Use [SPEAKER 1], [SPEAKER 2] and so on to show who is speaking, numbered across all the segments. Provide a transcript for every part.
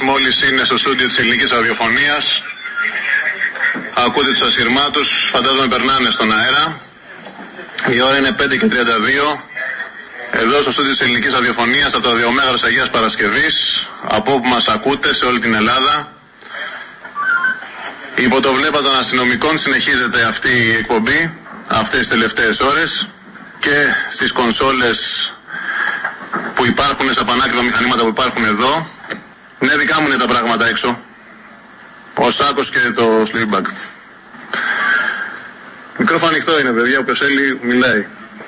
[SPEAKER 1] μόλις είναι στο στούντιο της Ελληνικής Ραδιοφωνίας. Ακούτε τους ασυρμάτους, φαντάζομαι περνάνε στον αέρα. Η ώρα είναι 5:32. Εδώ στο στούντιο της Ελληνικής Ραδιοφωνίας, από το Ραδιομέγαρο της Αγίας Παρασκευής, από όπου μας ακούτε σε όλη την Ελλάδα. Υπό το βλέμμα των αστυνομικών συνεχίζεται αυτή η εκπομπή αυτές τις τελευταίες ώρες και στις κονσόλες που υπάρχουν, στα πανάκριβα μηχανήματα που υπάρχουν εδώ. Ναι, δικά μου είναι τα πράγματα έξω. Ο σάκος και το sleepbag. Μικρόφωνο ανοιχτό είναι, παιδιά, όποιος θέλει μιλάει.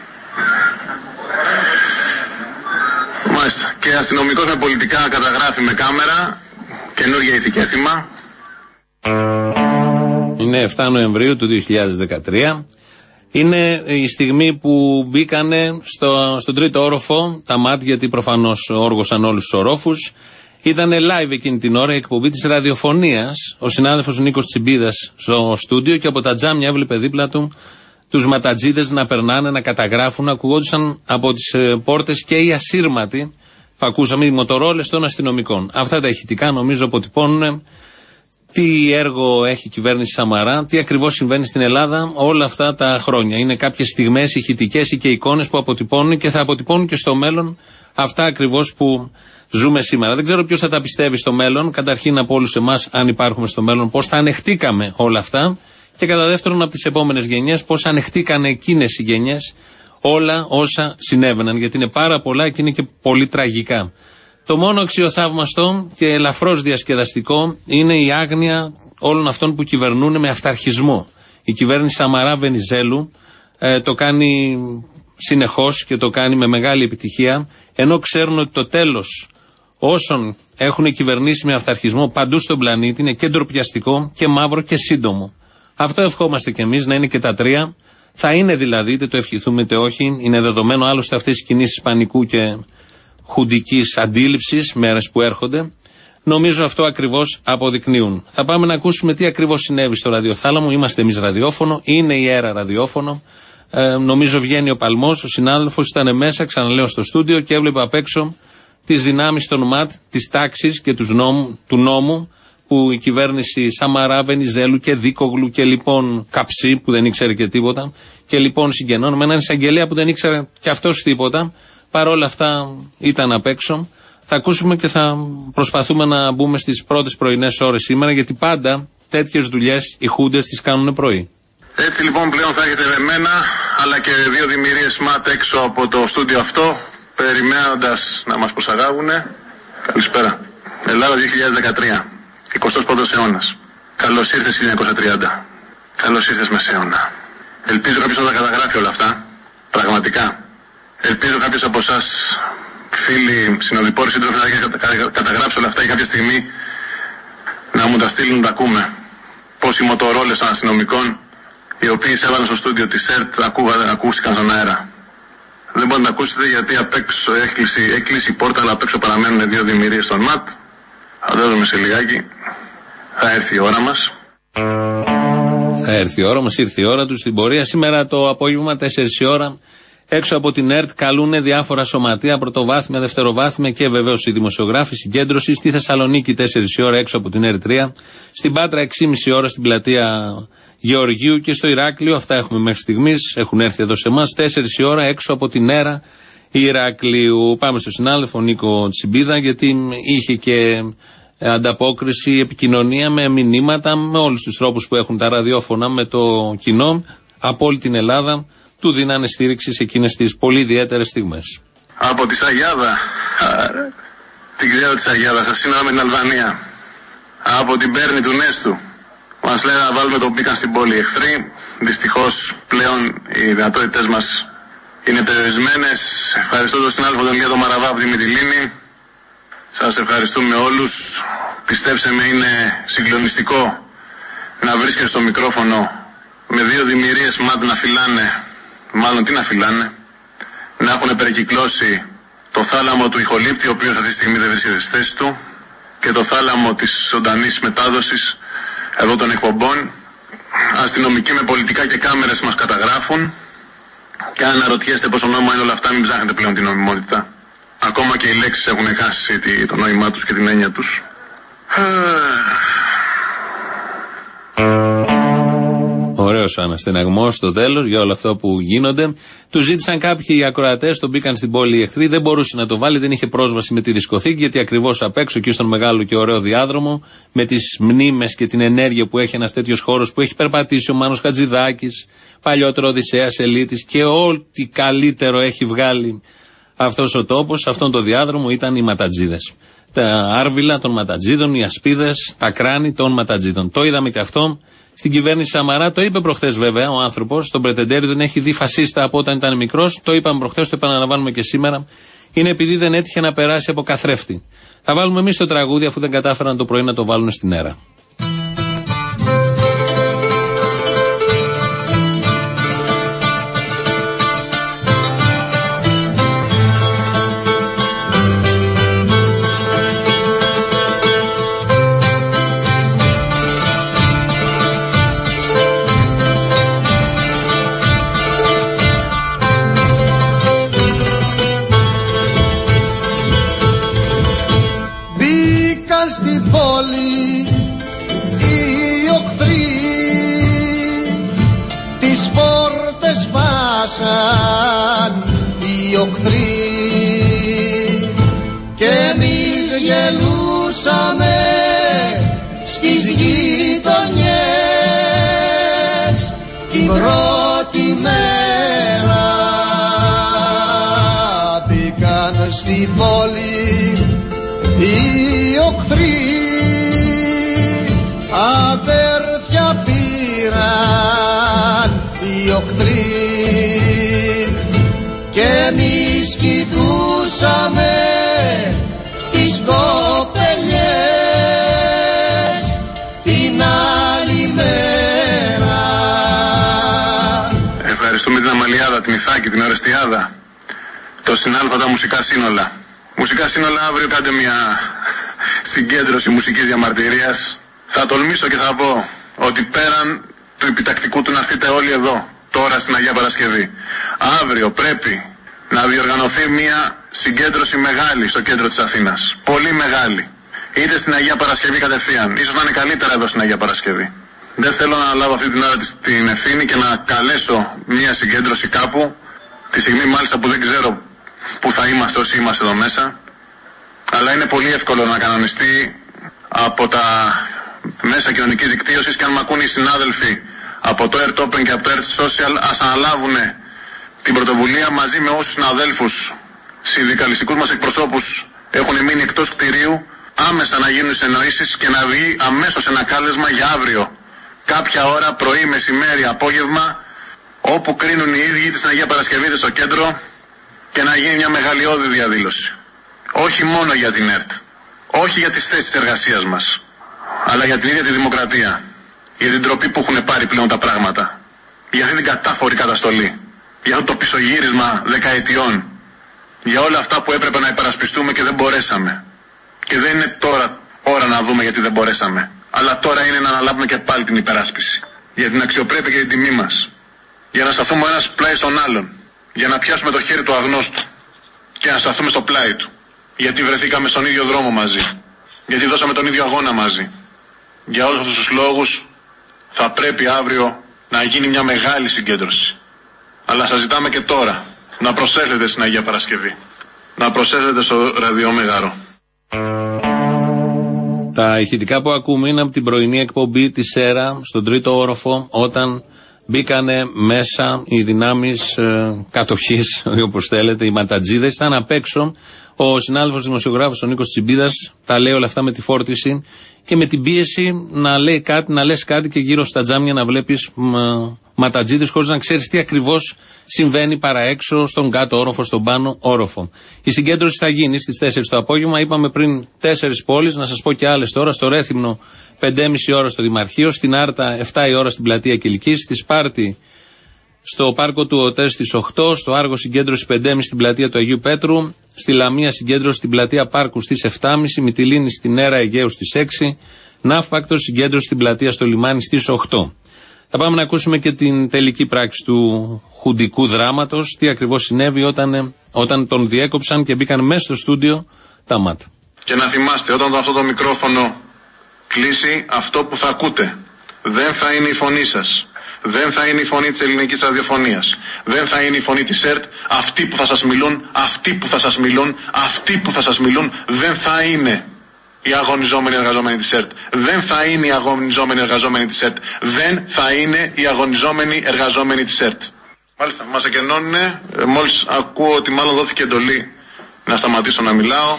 [SPEAKER 1] Μάλιστα. Και αστυνομικός με πολιτικά καταγράφει με κάμερα, καινούργια ηθικέθημα.
[SPEAKER 2] Είναι 7 Νοεμβρίου του 2013. Είναι η στιγμή που μπήκανε στον τρίτο όροφο τα ΜΑΤ, γιατί προφανώς όργωσαν όλους τους ορόφους. Ήτανε live εκείνη την ώρα η εκπομπή της ραδιοφωνίας. Ο συνάδελφος Νίκος Τσιμπίδας στο στούντιο και από τα τζάμια έβλεπε δίπλα του τους ματατζίδες να περνάνε, να καταγράφουν. Ακουγόντουσαν από τις πόρτες και οι ασύρματοι που ακούσαμε, οι μοτορόλες των αστυνομικών. Αυτά τα ηχητικά νομίζω αποτυπώνουν τι έργο έχει η κυβέρνηση Σαμαρά, τι ακριβώς συμβαίνει στην Ελλάδα όλα αυτά τα χρόνια. Είναι κάποιες στιγμές ηχητικές ή και εικόνες που αποτυπώνουν και θα αποτυπώνουν και στο μέλλον αυτά ακριβώς που ζούμε σήμερα. Δεν ξέρω ποιος θα τα πιστεύει στο μέλλον. Καταρχήν από όλους εμάς, αν υπάρχουμε στο μέλλον, πώς θα ανεχτήκαμε όλα αυτά. Και κατά δεύτερον, από τις επόμενες γενιές, πώς ανεχτήκανε εκείνες οι γενιές όλα όσα συνέβαιναν. Γιατί είναι πάρα πολλά και είναι και πολύ τραγικά. Το μόνο αξιοθαύμαστο και ελαφρώς διασκεδαστικό είναι η άγνοια όλων αυτών που κυβερνούν με αυταρχισμό. Η κυβέρνηση Σαμαρά Βενιζέλου το κάνει συνεχώς και το κάνει με μεγάλη επιτυχία, ενώ ξέρουν ότι το τέλος όσων έχουν κυβερνήσει με αυταρχισμό παντού στον πλανήτη είναι και ντροπιαστικό και μαύρο και σύντομο. Αυτό ευχόμαστε κι εμείς, να είναι και τα τρία. Θα είναι δηλαδή, είτε το ευχηθούμε είτε όχι, είναι δεδομένο άλλωστε αυτές οι κινήσεις πανικού και χουντικής αντίληψης, μέρες που έρχονται. Νομίζω αυτό ακριβώς αποδεικνύουν. Θα πάμε να ακούσουμε τι ακριβώς συνέβη στο ραδιοθάλαμο. Είμαστε εμείς ραδιόφωνο, είναι η αίρα ραδιόφωνο. Νομίζω βγαίνει ο Παλμός, ο συνάδελφος ήταν μέσα, ξαναλέω, στο στούντιο και έβλεπε απ' έξω τις δυνάμεις των ΜΑΤ, της τάξης και του νόμου, που η κυβέρνηση Σαμαρά, Βενιζέλου και Δίκογλου και λοιπόν Καψί, που δεν ήξερε και τίποτα, και λοιπόν συγγενών με έναν εισαγγελέα που δεν ήξερε κι αυτός τίποτα. Παρόλα αυτά ήταν απ' έξω. Θα ακούσουμε και θα προσπαθούμε να μπούμε στις πρώτες πρωινές ώρες σήμερα, γιατί πάντα τέτοιες δουλειές οι χούντες τις κάνουν πρωί.
[SPEAKER 1] Έτσι λοιπόν πλέον θα έχετε εμένα, αλλά και δύο δημιουργίες ΜΑΤ έξω από το στούντιο αυτό, περιμένοντας να μας προσαγάγουνε. Καλησπέρα. Ελλάδα 2013. 21ος αιώνας. Καλώς ήρθες 1930. Καλώς ήρθες μεσαίωνα. Ελπίζω κάποιος να τα καταγράφει όλα αυτά. Πραγματικά. Ελπίζω κάποιος από εσάς, φίλοι, συνοδοιπόροι, σύντροφοι, να καταγράψει όλα αυτά και κάποια στιγμή να μου τα στείλουν να τα ακούμε. Πώς οι μοτορόλες των αστυνομικών, οι οποίοι εισέβαλαν στο στούντιο της ΕΡΤ, ακούστηκαν στον αέρα. Δεν μπορείτε να ακούσετε γιατί απ' έξω έκλεισε η πόρτα, αλλά απ' έξω παραμένουν δύο δημιουργίες των ΜΑΤ. Φαντάζομαι σε λιγάκι θα έρθει η ώρα μας.
[SPEAKER 2] Θα έρθει η ώρα μας, ήρθε η ώρα του στην πορεία. Σήμερα το απόγευμα 4 η ώρα έξω από την ΕΡΤ καλούν διάφορα σωματεία, πρωτοβάθμια, δευτεροβάθμια και βεβαίως οι δημοσιογράφοι. Συγκέντρωση στη Θεσσαλονίκη 4 η ώρα έξω από την ΕΡΤ 3. Στην Πάτρα 6,5 ώρα στην πλατεία Γεωργίου και στο Ηράκλειο. Αυτά έχουμε μέχρι στιγμής. Έχουν έρθει εδώ σε εμάς. 4 η ώρα έξω από την ΕΡΑ Ηράκλειου. Πάμε στο συνάδελφο Νίκο Τσιμπίδα, γιατί είχε και ανταπόκριση, επικοινωνία με μηνύματα, με όλους τους τρόπους που έχουν τα ραδιόφωνα με το κοινό από όλη την Ελλάδα. Του δίνανε στήριξη σε εκείνες τις πολύ ιδιαίτερες στιγμές.
[SPEAKER 1] Από τη Σαγιάδα, την ξέρω τη Σαγιάδα, σας σύνορα με την Αλβανία. Από την Πέρνη του Νέστου, μας λέει να βάλουμε τον μπήκαν στην πόλη εχθροί. Δυστυχώς πλέον οι δυνατότητες μας είναι περιορισμένες. Ευχαριστώ τον συνάδελφο τον Ηλία Μαραβά από τη Μυτιλήνη. Σας ευχαριστούμε όλους. Πιστέψτε με, είναι συγκλονιστικό να βρίσκεσαι στο μικρόφωνο με δύο δημιουργίες ΜΑΤ να φυλάνε, μάλλον τι να φυλάνε, να έχουν περικυκλώσει το θάλαμο του ηχολήπτη, ο οποίος αυτή τη στιγμή δεν βρίσκεται στη θέση του, και το θάλαμο της ζωντανής μετάδοσης εδώ των εκπομπών. Αστυνομικοί με πολιτικά και κάμερες μας καταγράφουν. Και αν αναρωτιέστε πόσο νόμιμα είναι όλα αυτά, μην ψάχνετε πλέον την νομιμότητα. Ακόμα και οι λέξεις έχουν χάσει το νόημά τους και την έννοια τους.
[SPEAKER 2] Ωραίος αναστεναγμός στο τέλος για όλο αυτό που γίνονται. Του ζήτησαν κάποιοι ακροατές, τον μπήκαν στην πόλη οι εχθροί, δεν μπορούσε να το βάλει, δεν είχε πρόσβαση με τη δισκοθήκη, γιατί ακριβώς απ' έξω εκεί στον μεγάλο και ωραίο διάδρομο, με τις μνήμες και την ενέργεια που έχει ένας τέτοιος χώρος που έχει περπατήσει ο Μάνος Χατζηδάκης, παλιότερο Οδυσσέας Ελίτης, και ό,τι καλύτερο έχει βγάλει αυτός ο τόπος, αυτόν το διάδρομο ήταν οι ματατζίδες. Τα άρβιλα των ματατζίδων, οι ασπίδες, τα κράνη των ματατζίδων. Το είδαμε και αυτό στην κυβέρνηση Σαμαρά. Το είπε προχθές βέβαια ο άνθρωπος, τον Πρετεντέρη δεν έχει δει φασίστα από όταν ήταν μικρός. Το είπαμε προχθές, το επαναλαμβάνουμε και σήμερα. Είναι επειδή δεν έτυχε να περάσει από καθρέφτη. Θα βάλουμε εμείς το τραγούδι, αφού δεν κατάφεραν το πρωί να το βάλουν στην αίρα.
[SPEAKER 3] Στην πόλη οι οχθροί τις πόρτες σπάσαν οι οχθροί και εμείς γελούσαμε στις γειτονιές την πρώτη μέρα. Μπήκαν στην πόλη οι οχθροί, αδέρφια πήραν οι οχθροί και εμείς κοιτούσαμε τις κοπελιές την άλλη μέρα.
[SPEAKER 1] Ευχαριστούμε την Αμαλιάδα, την Ιθάκη, την Ορεστιάδα, το Συνάλφα, τα μουσικά σύνολα. Μουσικά σύνολα, αύριο κάντε μια συγκέντρωση μουσικής διαμαρτυρίας. Θα τολμήσω και θα πω ότι πέραν του επιτακτικού του να έρθετε όλοι εδώ, τώρα στην Αγία Παρασκευή, αύριο πρέπει να διοργανωθεί μια συγκέντρωση μεγάλη στο κέντρο της Αθήνας. Πολύ μεγάλη. Είτε στην Αγία Παρασκευή κατευθείαν. Ίσως να είναι καλύτερα εδώ στην Αγία Παρασκευή. Δεν θέλω να λάβω αυτή την ώρα την ευθύνη και να καλέσω μια συγκέντρωση κάπου, τη στιγμή μάλιστα που δεν ξέρω που θα είμαστε όσοι είμαστε εδώ μέσα, αλλά είναι πολύ εύκολο να κανονιστεί από τα μέσα κοινωνικής δικτύωσης, και αν μ' ακούν οι συνάδελφοι από το Earth Open και από το Earth Social, ας αναλάβουν την πρωτοβουλία μαζί με όσους συναδέλφους συνδικαλιστικούς μας εκπροσώπους έχουν μείνει εκτός κτηρίου, άμεσα να γίνουν συνεννοήσεις και να βγει αμέσως ένα κάλεσμα για αύριο, κάποια ώρα, πρωί, μεσημέρι, απόγευμα, όπου κρίνουν οι ίδιοι της Αγία Παρασκευή στο κέντρο, και να γίνει μια μεγαλειώδη διαδήλωση. Όχι μόνο για την ΕΡΤ, όχι για τις θέσεις εργασίας μας, αλλά για την ίδια τη δημοκρατία, για την τροπή που έχουν πάρει πλέον τα πράγματα, για αυτή την κατάφορη καταστολή, για αυτό το πισωγύρισμα δεκαετιών, για όλα αυτά που έπρεπε να υπερασπιστούμε και δεν μπορέσαμε. Και δεν είναι τώρα ώρα να δούμε γιατί δεν μπορέσαμε, αλλά τώρα είναι να αναλάβουμε και πάλι την υπεράσπιση, για την αξιοπρέπεια και την τιμή μας, για να σταθούμε ο ένας πλάι στον άλλον, για να πιάσουμε το χέρι του αγνώστου και να σταθούμε στο πλάι του, γιατί βρεθήκαμε στον ίδιο δρόμο μαζί, γιατί δώσαμε τον ίδιο αγώνα μαζί. Για όλους αυτούς τους λόγους θα πρέπει αύριο να γίνει μια μεγάλη συγκέντρωση, αλλά σας ζητάμε και τώρα να προσέλθετε στην Αγία Παρασκευή, να προσέλθετε στο ραδιομέγαρο.
[SPEAKER 2] Τα ηχητικά που ακούμε είναι από την πρωινή εκπομπή της ΕΡΑ στον τρίτο όροφο, όταν μπήκανε μέσα οι δυνάμεις κατοχής, όπως θέλετε, οι ματατζίδες. Ήταν απ' έξω ο συνάδελφος δημοσιογράφος ο Νίκος Τσιμπίδας, τα λέει όλα αυτά με τη φόρτιση και με την πίεση να λέει κάτι, να λες κάτι και γύρω στα τζάμια να βλέπεις ματατζίδες χωρίς να ξέρεις τι ακριβώς συμβαίνει παρά έξω, στον κάτω όροφο, στον πάνω όροφο. Η συγκέντρωση θα γίνει στις 4 το απόγευμα. Είπαμε πριν 4 πόλεις, να σας πω και άλλες τώρα. Στο Ρέθυμνο 5,5 ώρα στο Δημαρχείο, στην Άρτα 7 η ώρα στην πλατεία Κιλκής, στη Σπάρτη στο πάρκο του ΟΤΕ στις 8, στο Άργο συγκέντρωση 5,5 στην πλατεία του Αγίου Πέτρου, στη Λαμία συγκέντρωση στην πλατεία Πάρκου στις 7,5, Μυτιλήνη στην Έρα Αιγαίου στις 6, Ναύπακτο συγκέντρωση στην πλατεία στο Λιμάνι στις 8. Θα πάμε να ακούσουμε και την τελική πράξη του χουντικού δράματος, τι ακριβώς συνέβη όταν τον διέκοψαν και μπήκαν μέσα στο στούντιο τα ΜΑΤ.
[SPEAKER 1] Και να θυμάστε, όταν αυτό το μικρόφωνο κλείσει αυτό που θα ακούτε. Δεν θα είναι η φωνή σας. Δεν θα είναι η φωνή της ελληνικής ραδιοφωνίας. Δεν θα είναι η φωνή της ΕΡΤ. Αυτοί που θα σας μιλούν, αυτοί που θα σας μιλούν, αυτοί που θα σας μιλούν δεν θα είναι οι αγωνιζόμενοι εργαζόμενοι της ΕΡΤ. Δεν θα είναι οι αγωνιζόμενοι εργαζόμενοι της ΕΡΤ. Δεν θα είναι οι αγωνιζόμενοι εργαζόμενοι της ΕΡΤ. Μάλιστα, μας εκενώνουνε. Μόλις ακούω ότι μάλλον δόθηκε εντολή να σταματήσω να μιλάω.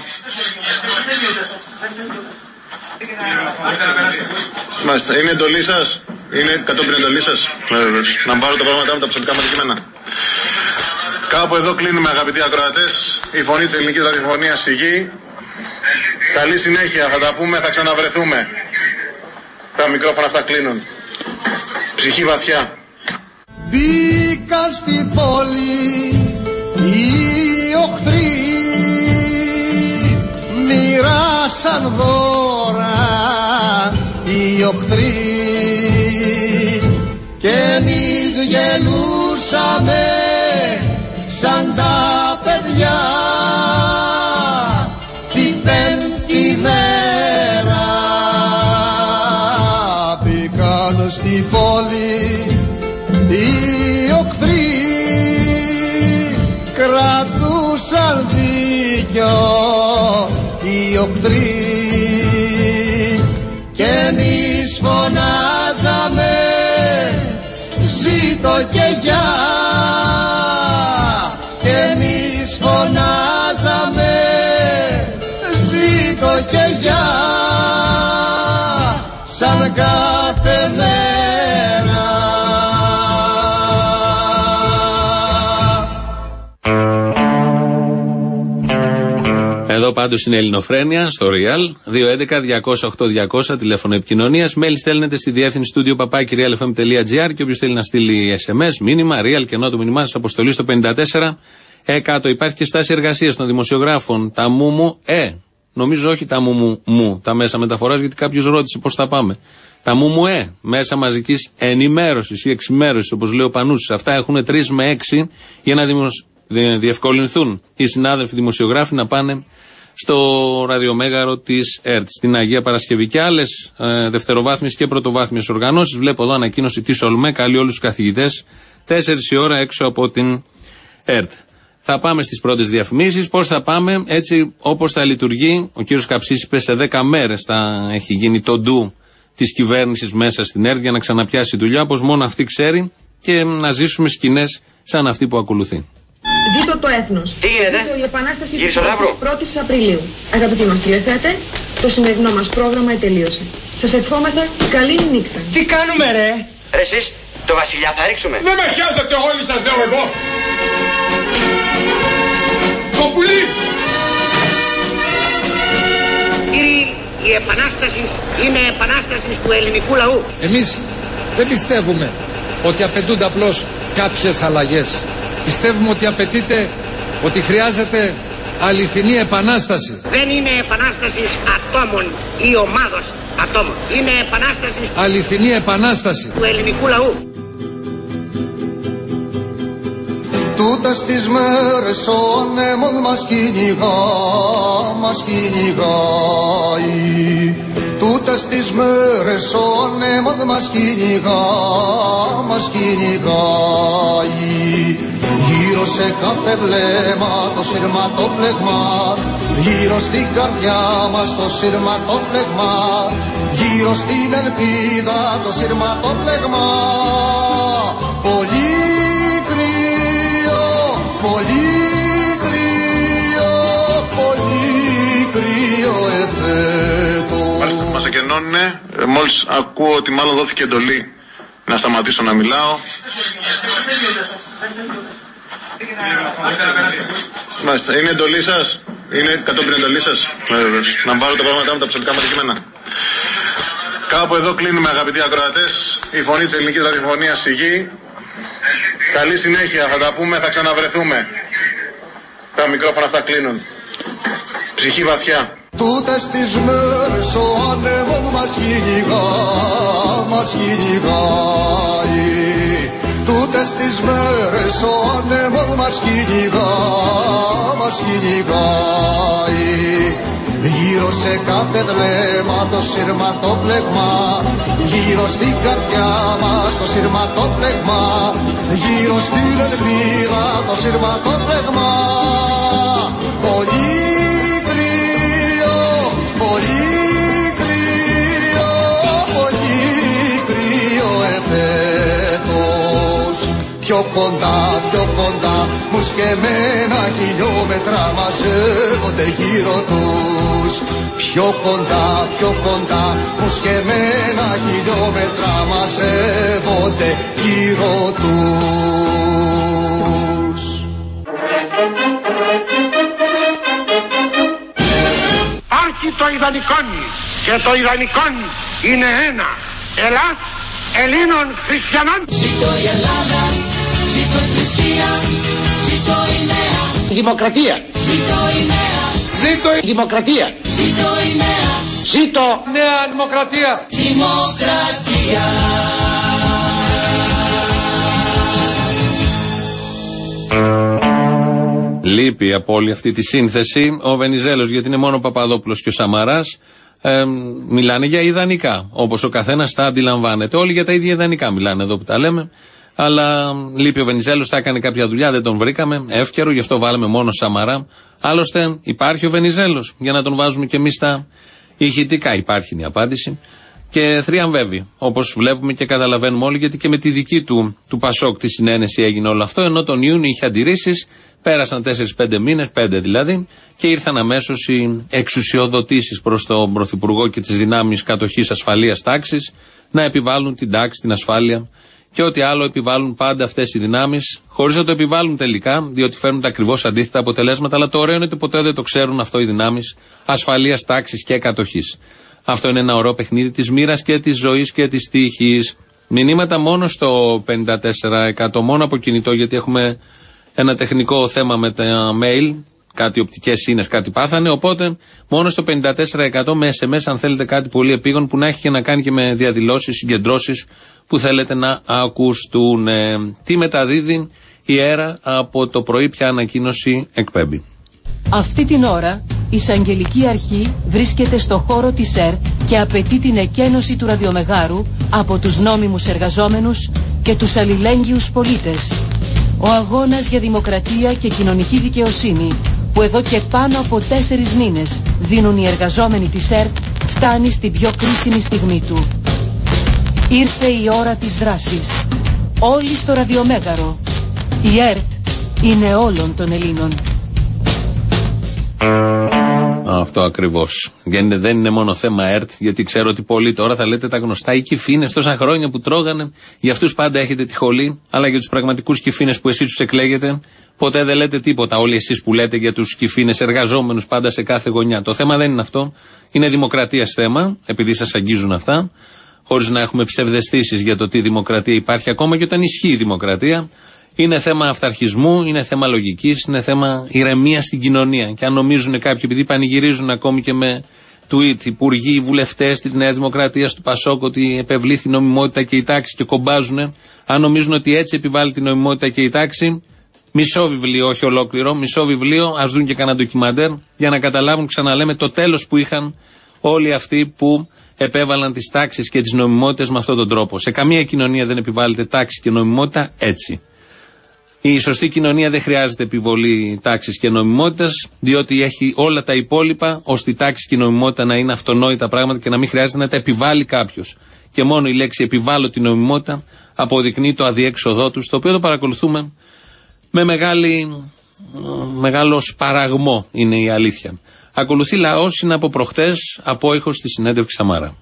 [SPEAKER 1] Μάλιστα, είναι εντολή σας? Είναι κατόπιν εντολή σας? Να πάρω τα πράγματα μου, τα προσωπικά μου αντικείμενα. Κάπου εδώ κλείνουμε, αγαπητοί ακροατές. Η φωνή της ελληνικής ραδιοφωνίας στη γη. Καλή συνέχεια, θα τα πούμε, θα ξαναβρεθούμε. Τα μικρόφωνα αυτά κλείνουν. Ψυχή βαθιά.
[SPEAKER 3] Μπήκαν στην πόλη οι οχθροί, μοιράσαν δώρα οι οχθροί και εμείς γελούσαμε σαν τα παιδιά την πέμπτη μέρα. Μπήκαν στην πόλη οι οχθροί, κρατούσαν δίκιο οι οχθροί και εμείς φωνάζαμε ζήτω και γεια, και εμείς φωνάζαμε ζήτω και γεια σαν κάθε μέρα.
[SPEAKER 2] Εδώ πάντως είναι Ελληνοφρένεια στο Real 211-208-200 τηλέφωνο επικοινωνίας. Mail στέλνετε στη διεύθυνση στούντιο papakirialfm.gr και όποιος θέλει να στείλει SMS, μήνυμα, Real και ενώ το μήνυμά σας αποστολή στο 54-100. Υπάρχει και στάση εργασίας των δημοσιογράφων. Τα μου, νομίζω όχι τα μου, τα μέσα μεταφοράς, γιατί κάποιος ρώτησε πώς θα πάμε. Τα μου, μέσα μαζικής ενημέρωσης ή εξημέρωσης, όπως λέει ο Πανούσης. Αυτά έχουν 3 με 6 για να διευκολυνθούν οι συνάδελφοι δημοσιογράφοι να πάνε στο ραδιομέγαρο της ΕΡΤ, στην Αγία Παρασκευή και άλλες δευτεροβάθμιες και πρωτοβάθμιες οργανώσεις. Βλέπω εδώ ανακοίνωση της ΟΛΜΕ, καλεί όλους τους καθηγητές 4 η ώρα έξω από την ΕΡΤ. Θα πάμε στις πρώτες διαφημίσεις. Πώς θα πάμε? Έτσι όπως θα λειτουργεί. Ο κύριος Καψής είπε σε 10 μέρες θα έχει γίνει το ντου της κυβέρνησης μέσα στην ΕΡΤ για να ξαναπιάσει δουλειά, όπως μόνο αυτή ξέρει, και να ζήσουμε σκηνές σαν αυτή που ακολουθεί.
[SPEAKER 4] Ζήτω το έθνος.
[SPEAKER 5] Τι γίνεται?
[SPEAKER 4] Ζήτω η επανάσταση της 1ης Απριλίου. Αγαπητοί μας τηλεθεατές, το σημερινό μας πρόγραμμα τελείωσε. Σας ευχόμεθα καλή νύχτα.
[SPEAKER 6] Τι κάνουμε ρε?
[SPEAKER 5] Εσείς, το βασιλιά θα ρίξουμε.
[SPEAKER 6] Δεν με χιάζετε όλοι σας, λέω εγώ. Το πουλί.
[SPEAKER 7] Κύριοι, η επανάσταση είναι επανάσταση του ελληνικού λαού.
[SPEAKER 8] Εμείς δεν πιστεύουμε ότι απαιτούνται απλώς κάποιες αλλαγές. Πιστεύουμε ότι απαιτείται, ότι χρειάζεται αληθινή επανάσταση.
[SPEAKER 7] Δεν είναι επανάσταση ατόμων ή ομάδος ατόμων. Είναι επανάσταση
[SPEAKER 8] αληθινή επανάσταση
[SPEAKER 7] του ελληνικού λαού.
[SPEAKER 3] Τούτες τις μέρες ο ανέμος μας κυνηγάει. Τούτες τις μέρες ο ανέμος μας κυνηγάει. Γύρω σε κάθε βλέμμα το σειρματόπλεγμα, γύρω στην καρδιά μας το σειρματόπλεγμα, γύρω στην ελπίδα το σειρματόπλεγμα. Πολύ κρύο, πολύ κρύο, πολύ κρύο εφέτος.
[SPEAKER 1] Μάλιστα, μας εκενώνουνε. Μόλις ακούω ότι μάλλον δόθηκε εντολή να σταματήσω να μιλάω. Μάλιστα, είναι εντολή σας? Είναι κατόπιν εντολή σας? Να πάρω τα πράγματα μου, τα προσωπικά μου αντικείμενα. Κάπου εδώ κλείνουμε, αγαπητοί ακροατές. Η φωνή της ελληνικής ραδιοφωνίας στη γη. Καλή συνέχεια, θα τα πούμε, θα ξαναβρεθούμε. Τα μικρόφωνα αυτά κλείνουν. Ψυχή βαθιά.
[SPEAKER 3] Τούτες τις μέρες ο ανέμος μας κυνηγάει. Τούτες τις μέρες ο ανέμος μας κυνηγάει. Γύρω σε κάθε βλέμμα το σειρματόπλεγμα, γύρω στην καρδιά μας το σειρματόπλεγμα, γύρω στην ελπίδα το σειρματόπλεγμα. Πολύ κρύο, πολύ κρύο, πολύ κρύο εφέτος. Πιο κοντά, μου σκεμμένα χιλιόμετρα μαζεύονται γύρω τους. Πιο κοντά, μου σκεμμένα χιλιόμετρα μαζεύονται γύρω τους.
[SPEAKER 7] Άρχι το ιδανικόν και το ιδανικόν είναι ένα. Ελλάς Ελλήνων χριστιανών.
[SPEAKER 9] Ζήτω η Ελλάδα, ζήτω η θρησκεία, ζήτω η νέα
[SPEAKER 7] Δημοκρατία.
[SPEAKER 9] Ζήτω η νέα
[SPEAKER 7] Ζήτω η δημοκρατία.
[SPEAKER 9] Ζήτω η νέα
[SPEAKER 7] Ζήτω
[SPEAKER 8] Νέα Δημοκρατία.
[SPEAKER 9] Δημοκρατία.
[SPEAKER 2] Λείπει από όλη αυτή τη σύνθεση ο Βενιζέλος, γιατί είναι μόνο ο Παπαδόπουλος και ο Σαμαράς. Μιλάνε για ιδανικά, όπως ο καθένας τα αντιλαμβάνεται. Όλοι για τα ίδια ιδανικά μιλάνε εδώ που τα λέμε. Αλλά λείπει ο Βενιζέλος, θα έκανε κάποια δουλειά, δεν τον βρήκαμε. Εύκαιρο, γι' αυτό βάλαμε μόνο Σαμαρά. Άλλωστε υπάρχει ο Βενιζέλος, για να τον βάζουμε και εμείς τα ηχητικά. Υπάρχει η απάντηση. Και θριαμβεύει, όπως βλέπουμε και καταλαβαίνουμε όλοι, γιατί και με τη δική του Πασόκ τη συνένεση έγινε όλο αυτό. Ενώ τον Ιούνιο είχε αντιρρήσεις, πέρασαν 4-5 μήνες, 5 δηλαδή, και ήρθαν αμέσως οι εξουσιοδοτήσεις προς τον Πρωθυπουργό και τις δυνάμεις κατοχής ασφαλείας τάξης να επιβάλλουν την τάξη, την ασφάλεια και ό,τι άλλο επιβάλλουν πάντα αυτές οι δυνάμεις, χωρίς να το επιβάλλουν τελικά, διότι φέρνουν τα ακριβώς αντίθετα αποτελέσματα. Αλλά το ωραίο είναι ότι ποτέ δεν το ξέρουν αυτό οι δυνάμεις ασφαλείας τάξης και κατοχής. Αυτό είναι ένα ωραίο παιχνίδι της μοίρας και της ζωής και της τύχης. Μηνύματα μόνο στο 54%, μόνο από κινητό, γιατί έχουμε ένα τεχνικό θέμα με τα mail. Κάτι οπτικές σύνες, κάτι πάθανε. Οπότε μόνο στο 54% με SMS, αν θέλετε κάτι πολύ επίγον που να έχει και να κάνει και με διαδηλώσεις, συγκεντρώσεις που θέλετε να ακουστούν. Τι μεταδίδει η ΕΡΑ από το πρωί, ποια ανακοίνωση εκπέμπει?
[SPEAKER 10] Αυτή την ώρα η Εισαγγελική Αρχή βρίσκεται στο χώρο της ΕΡΤ και απαιτεί την εκένωση του ραδιομεγάρου από τους νόμιμους εργαζόμενους και τους αλληλέγγυους πολίτες. Ο αγώνας για δημοκρατία και κοινωνική δικαιοσύνη που εδώ και πάνω από 4 μήνες δίνουν οι εργαζόμενοι της ΕΡΤ φτάνει στην πιο κρίσιμη στιγμή του. Ήρθε η ώρα της δράσης. Όλοι στο ραδιομέγαρο. Η ΕΡΤ είναι όλων των Ελλήνων.
[SPEAKER 2] Αυτό ακριβώς. Δεν είναι μόνο θέμα ΕΡΤ, γιατί ξέρω ότι πολλοί τώρα θα λέτε τα γνωστά. Οι κυφήνες τόσα χρόνια που τρώγανε, για αυτούς πάντα έχετε τη χολή, αλλά για τους πραγματικούς κυφήνες που εσείς τους εκλέγετε, ποτέ δεν λέτε τίποτα. Όλοι εσείς που λέτε για τους κυφήνες εργαζόμενους πάντα σε κάθε γωνιά. Το θέμα δεν είναι αυτό. Είναι δημοκρατίας θέμα, επειδή σας αγγίζουν αυτά, χωρίς να έχουμε ψευδαισθήσεις για το τι δημοκρατία υπάρχει ακόμα και όταν ισχύει η δημοκρατία. Είναι θέμα αυταρχισμού, είναι θέμα λογικής, είναι θέμα ηρεμίας στην κοινωνία. Και αν νομίζουν κάποιοι, επειδή πανηγυρίζουν ακόμη και με tweet, υπουργοί, βουλευτές της Νέας Δημοκρατίας, του Πασόκ, ότι επευλήθη η νομιμότητα και η τάξη και κομπάζουν, αν νομίζουν ότι έτσι επιβάλλει η νομιμότητα και η τάξη, μισό βιβλίο, όχι ολόκληρο, μισό βιβλίο, ας δουν και κανένα ντοκιμαντέρ, για να καταλάβουν, ξαναλέμε, το τέλος που είχαν όλοι αυτοί που επέβαλαν τις τάξεις και τις νομιμότητες με αυτόν τον τρόπο. Σε καμία κοινωνία δεν επιβάλλεται τάξη και νομιμότητα έτσι. Η σωστή κοινωνία δεν χρειάζεται επιβολή τάξης και νομιμότητας, διότι έχει όλα τα υπόλοιπα ώστε η τάξη και η νομιμότητα να είναι αυτονόητα πράγματα και να μην χρειάζεται να τα επιβάλλει κάποιος. Και μόνο η λέξη επιβάλλω την νομιμότητα αποδεικνύει το αδιέξοδό τους, το οποίο το παρακολουθούμε με μεγάλο σπαραγμό, είναι η αλήθεια. Ακολουθεί λαός, είναι από προχτές, απόϊχος στη συνέντευξη Σαμαρά.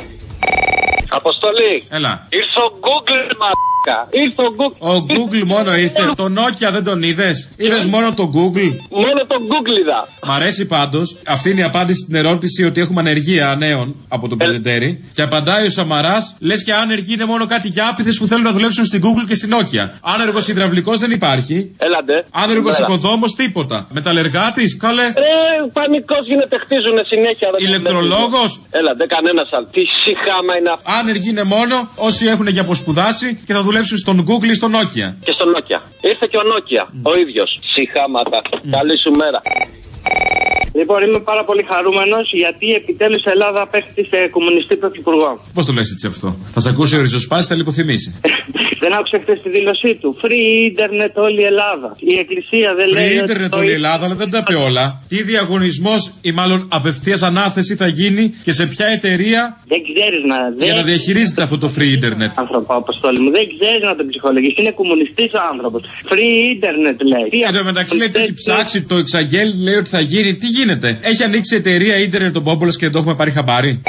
[SPEAKER 11] Αποστολή.
[SPEAKER 12] Έλα.
[SPEAKER 11] Ήρθε ο Google, μαλάκα. Ήρθε ο Google.
[SPEAKER 12] Ο Google μόνο ήρθε. Το Nokia δεν τον είδες? Είδες μόνο το Google?
[SPEAKER 11] Μόνο το Google είδα.
[SPEAKER 12] Μ' αρέσει πάντως. Αυτή είναι η απάντηση στην ερώτηση ότι έχουμε ανεργία νέων από τον Πελετέρη. Και απαντάει ο Σαμαράς, λες και άνεργοι είναι μόνο κάτι γιάπηδες που θέλουν να δουλέψουν στην Google και στην Nokia. Άνεργος υδραυλικός δεν υπάρχει.
[SPEAKER 11] Έλαντε.
[SPEAKER 12] Άνεργος οικοδόμος τίποτα. Μεταλλεργάτης, καλέ.
[SPEAKER 11] Πανικός γίνεται, χτίζουν συνέχεια.
[SPEAKER 12] Ηλεκτρολόγος.
[SPEAKER 11] Έλαντε, κανένας άλλο. Τι συχάμα είναι αυτό.
[SPEAKER 12] Άνεργοι είναι μόνο όσοι έχουν για αποσπουδάσει και θα δουλέψουν στον Google ή στο Nokia.
[SPEAKER 11] Και στο Nokia. Ήρθε και ο Nokia, ο ίδιος. Συχάματα. Καλή σου μέρα. Λοιπόν, είμαι πάρα πολύ χαρούμενος γιατί επιτέλους η Ελλάδα απέκτησε κομμουνιστή πρωθυπουργό.
[SPEAKER 12] Πώς το λες έτσι αυτό? Θα σε ακούσει ο ριζοσπάσης, θα λιποθυμήσει.
[SPEAKER 11] Δεν άκουσα χθες τη δήλωσή του. Free internet όλη η Ελλάδα. Η Εκκλησία δεν λέει.
[SPEAKER 12] Free internet όλη η Ελλάδα, αλλά δεν τα πει όλα. Τι διαγωνισμός ή μάλλον απευθείας ανάθεση θα γίνει και σε ποια εταιρεία.
[SPEAKER 11] Δεν ξέρεις να.
[SPEAKER 12] Για να διαχειρίζεται αυτό το free internet.
[SPEAKER 11] Άνθρωπο, Αποστόλη μου, δεν ξέρεις να τον ψυχολογείς. Είναι κομμουνιστής ο άνθρωπος. Free internet λέει.
[SPEAKER 12] Εν τω μεταξύ λέει ότι έχει ψάξει, το εξαγγέλει, λέει ότι θα γίνει. Τι γίνεται? Έχει ανοίξει εταιρεία ίντερνετ τον Πόμπολος και δεν το έχουμε πάρει χαμπάρι.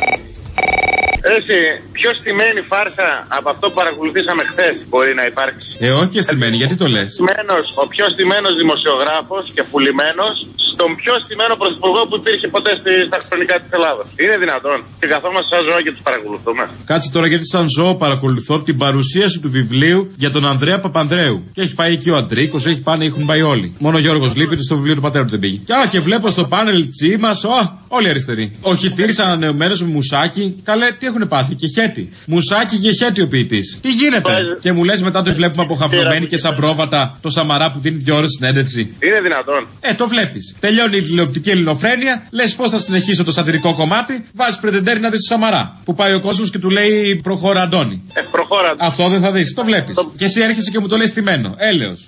[SPEAKER 1] Εσύ, πιο στημένη φάρσα από αυτό που παρακολουθήσαμε χθες μπορεί να υπάρξει?
[SPEAKER 12] Όχι και στημένη, γιατί το λες?
[SPEAKER 1] Ο πιο στημένος δημοσιογράφος και πουλημένος στον πιο στημένο πρωθυπουργό που υπήρχε ποτέ στα χρονικά της Ελλάδας. Είναι δυνατόν? Και καθόμαστε σαν ζώα και τους παρακολουθούμε.
[SPEAKER 12] Κάτσε τώρα, γιατί σαν ζώο παρακολουθώ την παρουσίαση του βιβλίου για τον Ανδρέα Παπανδρέου. Και έχει πάει εκεί ο Αντρίκος, έχουν πάει όλοι. Μόνο ο Γιώργος λείπει, στο βιβλίο του πατέρα του δεν πήγε. Και βλέπω στο πάνελ Τσίμας, όλοι αριστεροί. Ο Χιτήρης ανανεωμένος με μουσάκι. Καλέ, τι έχουν πάθει? Και χέτη. Μουσάκι και χέτη ο ποιητής. Τι γίνεται? Και μου λες μετά τους βλέπουμε αποχαυρωμένοι και σαν πρόβατα το Σαμαρά που δίνει 2 ώρες συνέντευξη.
[SPEAKER 1] Είναι δυνατόν?
[SPEAKER 12] Το βλέπεις. Τελειώνει η τηλεοπτική ελληνοφρένεια, λες πώς θα συνεχίσω το σατυρικό κομμάτι, βάζεις πρετεντέρι να δεις το Σαμαρά. Που πάει ο κόσμος και του λέει προχώρα Αντώνη.
[SPEAKER 1] Προχώρα.
[SPEAKER 12] Αυτό δεν θα δεις, το βλέπεις. Και εσύ έρχεσαι και μου το λες τιμένο. Έλεος.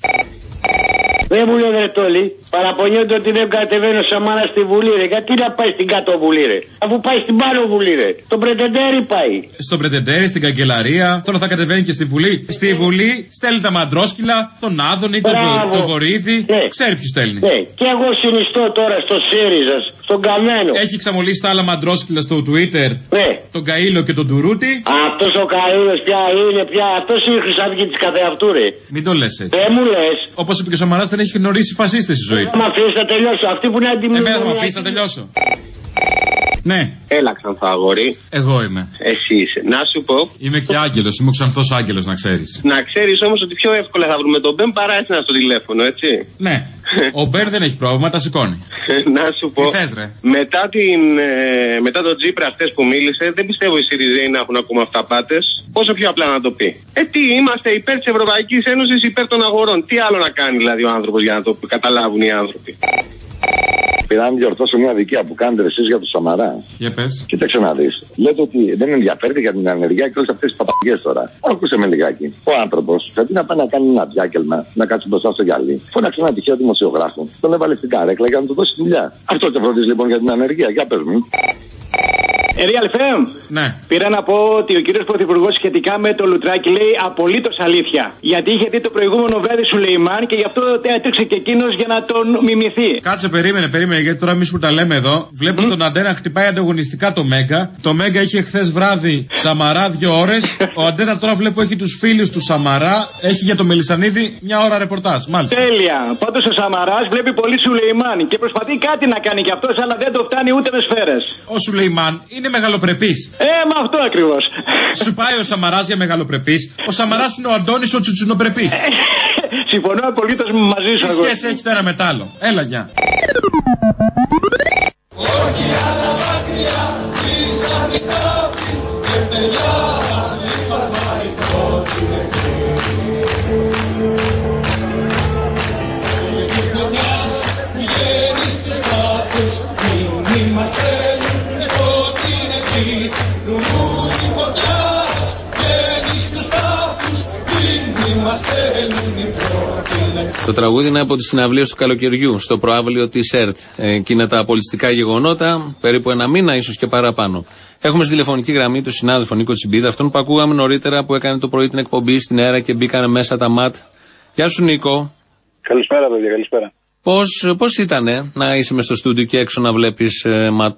[SPEAKER 13] Δεν μου λέει Βρετόλη, παραπονιόνται ότι δεν κατεβαίνει ο Σαμάρας στη Βουλή, ρε. Γιατί να πάει στην κάτω Βουλή, ρε? Αφού πάει στην πάνω Βουλή, ρε. Στον Πρετεντέρι πάει.
[SPEAKER 12] Στον Πρετεντέρι, στην Καγκελαρία. Τώρα θα κατεβαίνει και στη Βουλή. Στη Βουλή στέλνει τα Μαντρόσκυλα, τον Άδωνη, τον Βορίδη.
[SPEAKER 13] Ναι.
[SPEAKER 12] Ξέρει ποιου στέλνει.
[SPEAKER 13] Ναι. Και εγώ συνιστώ τώρα στο ΣΥΡΙΖΑ, στον Καμένο.
[SPEAKER 12] Έχει ξαμολύσει τα άλλα Μαντρόσκυλα στο Twitter.
[SPEAKER 13] Ναι.
[SPEAKER 12] Τον Καΐλο και τον Τουρούτη.
[SPEAKER 13] Αυτός ο Καΐλος πια είναι πια. Αυτός είναι η Χρυσαυγή της καθεαυτού, ρε.
[SPEAKER 12] Μην το λες έτσι.
[SPEAKER 13] Δεν μου λες.
[SPEAKER 12] Όπως είπε και ο Σαμαράς, δεν έχει γνωρίσει φασίστες στη ζωή του.
[SPEAKER 13] Θα μ' αφήσεις να τελειώσω. Αυτή που είναι αντιμετωπισμένη.
[SPEAKER 12] Θα μ' αφήσεις να τελειώσω. Ναι.
[SPEAKER 11] Έλα, Ξανθό αγόρι.
[SPEAKER 12] Εγώ είμαι.
[SPEAKER 11] Εσύ είσαι. Να σου πω.
[SPEAKER 12] Είμαι και άγγελος, είμαι ο Ξανθός άγγελος, να ξέρεις.
[SPEAKER 11] Να ξέρεις όμως ότι πιο εύκολα θα βρούμε τον Μπεν παρά εσένα στο τηλέφωνο, έτσι.
[SPEAKER 12] Ναι. Ο Μπεν δεν έχει πρόβλημα, τα σηκώνει.
[SPEAKER 11] Να σου πω.
[SPEAKER 12] Τι θες, ρε?
[SPEAKER 11] Μετά τον Τζίπρα αυτές που μίλησε, δεν πιστεύω οι Σιριζέοι να έχουν ακόμα αυταπάτες. Πόσο πιο απλά να το πει. Τι είμαστε υπέρ της Ευρωπαϊκής Ένωσης, υπέρ των αγορών. Τι άλλο να κάνει δηλαδή ο άνθρωπος για να το καταλάβουν οι άνθρωποι.
[SPEAKER 14] Πήρα να διορθώσω μια αδικία που κάνετε εσείς για το Σαμαρά.
[SPEAKER 12] Για πες.
[SPEAKER 14] Κοίταξε να δεις. Λέτε ότι δεν ενδιαφέρεται για την ανεργία και όλες αυτές τις παπαγιές τώρα. Άκουσε με λιγάκι. Ο άνθρωπος, γιατί να πάει να κάνει ένα διάκελμα, να κάτσει μπροστά στο γυαλί, φώναξε ένα τυχαίο δημοσιογράφο, τον έβαλε στην καρέκλα για να του δώσει δουλειά. Αυτό το φροντίζει λοιπόν για την ανεργία. Για πες μου.
[SPEAKER 15] Real FM.
[SPEAKER 12] Ναι.
[SPEAKER 15] Πήρα να πω ότι ο κύριος Πρωθυπουργός σχετικά με το Λουτράκι λέει απολύτως αλήθεια. Γιατί είχε δει το προηγούμενο βράδυ Σουλεϊμάν και γι' αυτό έτρεξε και εκείνος για να τον μιμηθεί.
[SPEAKER 12] Κάτσε, περίμενε, γιατί τώρα εμείς που τα λέμε εδώ, βλέπω τον Αντένα χτυπάει ανταγωνιστικά το Μέγκα. Το Μέγκα είχε χθες βράδυ Σαμαρά 2 ώρες. Ο Αντένα τώρα βλέπω έχει τους φίλους του Σαμαρά. Έχει για το Μελισσανίδη 1 ώρα ρεπορτάζ. Μάλιστα.
[SPEAKER 15] Τέλεια. Πάντως ο Σαμαράς βλέπει πολύ Σουλεϊμάν και προσπαθεί κάτι να κάνει κι αυτός, αλλά δεν το φτάνει ούτε με σφαίρες.
[SPEAKER 12] Ο Σουλεϊμάν είναι μεγαλοπρεπής.
[SPEAKER 15] Με αυτό ακριβώς.
[SPEAKER 12] Σου πάει ο Σαμαράς για μεγαλοπρεπής. Ο Σαμαράς είναι ο Αντώνης ο Τσουτσουνοπρεπής.
[SPEAKER 15] Συμφωνώ απολύτως μαζί σου.
[SPEAKER 12] Τι σχέση έχει το ένα με το άλλο? Έλα, γεια.
[SPEAKER 9] Όχι άλλα δάκρυα, ίσα την τάφη και τελειάς λίπασμα η πρώτη νεκρή. Η χρονιάς βγαίνει στους πάτους, μην είμαστε η πρώτη νεκρή. Λουλούδι φωτιάς βγαίνει στους πάτους, μην είμαστε η πρώτη νεκρή.
[SPEAKER 2] Το τραγούδι είναι από τις συναυλίες του καλοκαιριού στο προαύλιο της ΕΡΤ. Εκείνα τα πολιτιστικά γεγονότα, περίπου 1 μήνα, ίσως και παραπάνω. Έχουμε στη τηλεφωνική γραμμή τον συνάδελφο Νίκο Τσιμπίδα, αυτόν που ακούγαμε νωρίτερα που έκανε το πρωί την εκπομπή στην ΕΡΑ και μπήκανε μέσα τα ΜΑΤ. Γεια σου, Νίκο.
[SPEAKER 16] Καλησπέρα, παιδιά, καλησπέρα.
[SPEAKER 2] Πώς ήτανε να είσαι μες στο στούντιο και έξω να βλέπεις ΜΑΤ?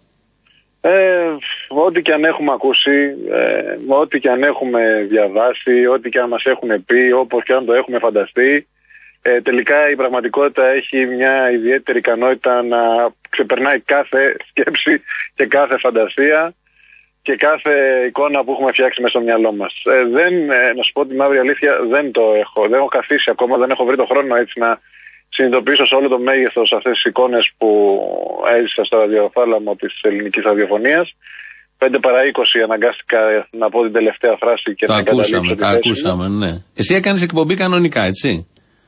[SPEAKER 16] Ό,τι και αν έχουμε ακούσει, ό,τι και αν έχουμε διαβάσει, ό,τι και αν μας έχουν πει, όπως και αν το έχουμε φανταστεί, τελικά η πραγματικότητα έχει μια ιδιαίτερη ικανότητα να ξεπερνάει κάθε σκέψη και κάθε φαντασία και κάθε εικόνα που έχουμε φτιάξει μέσα στο μυαλό μας. Να σου πω τη μαύρη αλήθεια, δεν έχω καθίσει ακόμα, δεν έχω βρει το χρόνο έτσι να συνειδητοποιήσω σε όλο το μέγεθος αυτές τις εικόνες που έζησα στο ραδιοφάλαμο της ελληνικής ραδιοφωνίας. 5 παρά 20 αναγκάστηκα να πω την τελευταία φράση και να καταλήξω.
[SPEAKER 2] Τα ακούσαμε, ναι. Εσύ έκανες εκπομπή κανονικά, έτσι?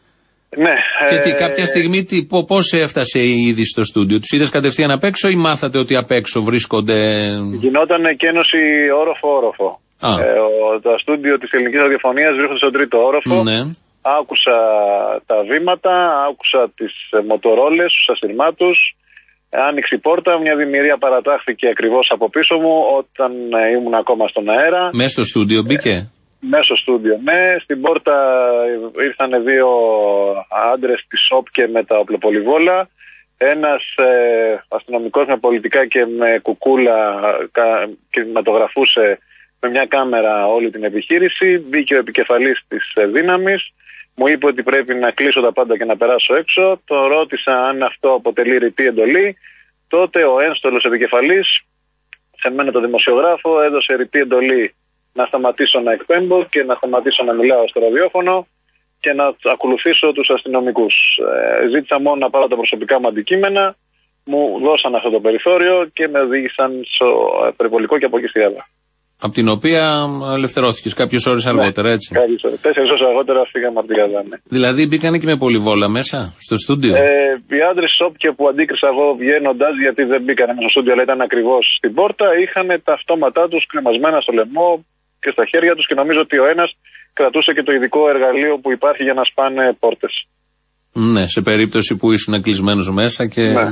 [SPEAKER 16] Ναι.
[SPEAKER 2] Και κάποια στιγμή πώς έφτασε η είδηση στο στούντιο? Τους είδες κατευθείαν απ' έξω ή μάθατε ότι απ' έξω βρίσκονται?
[SPEAKER 16] Γινόταν εκένωση όροφο-όροφο. Το στούντιο της ελληνικής ραδιοφωνίας βρίσκονται στον τρίτο όροφο.
[SPEAKER 2] Ναι.
[SPEAKER 16] Άκουσα τα βήματα, άκουσα τις μοτορόλες, τους ασυρμάτους. Άνοιξε η πόρτα, μια δημιουργία παρατάχθηκε ακριβώς από πίσω μου όταν ήμουν ακόμα στον αέρα.
[SPEAKER 2] Μέσα στο στούντιο μπήκε?
[SPEAKER 16] Μέσα στο στούντιο, ναι. Στην πόρτα ήρθαν δύο άντρες της ΣΟΠΚΕ με τα οπλοπολιβόλα. Ένας αστυνομικός με πολιτικά και με κουκούλα κινηματογραφούσε με μια κάμερα όλη την επιχείρηση. Μπήκε ο επικεφαλής της δύναμης. Μου είπε ότι πρέπει να κλείσω τα πάντα και να περάσω έξω. Τον ρώτησα αν αυτό αποτελεί ρητή εντολή. Τότε ο ένστολος επικεφαλής, σε μένα το δημοσιογράφο, έδωσε ρητή εντολή να σταματήσω να εκπέμπω και να σταματήσω να μιλάω στο ραδιόφωνο και να ακολουθήσω τους αστυνομικούς. Ζήτησα μόνο να πάρω τα προσωπικά μου αντικείμενα, μου δώσαν αυτό το περιθώριο και με οδήγησαν στο περιπολικό και από εκεί στη Γάδα.
[SPEAKER 2] Από την οποία ελευθερώθηκες κάποιες ώρες αργότερα, έτσι?
[SPEAKER 16] 4 ώρες αργότερα φύγαμε από τη Γάδα, ναι.
[SPEAKER 2] Δηλαδή μπήκανε και με πολυβόλα μέσα στο στούντιο?
[SPEAKER 16] Οι άντρες ΣΟΠΚΕ που αντίκρισα εγώ βγαίνοντας, γιατί δεν μπήκανε μέσα στο στούντιο αλλά ήταν ακριβώς στην πόρτα, είχαν τα αυτόματά τους κρεμασμένα στο λαιμό και στα χέρια τους και νομίζω ότι ο ένας κρατούσε και το ειδικό εργαλείο που υπάρχει για να σπάνε πόρτες.
[SPEAKER 2] Ναι, σε περίπτωση που ήσουν κλεισμένος μέσα και...
[SPEAKER 16] Ναι.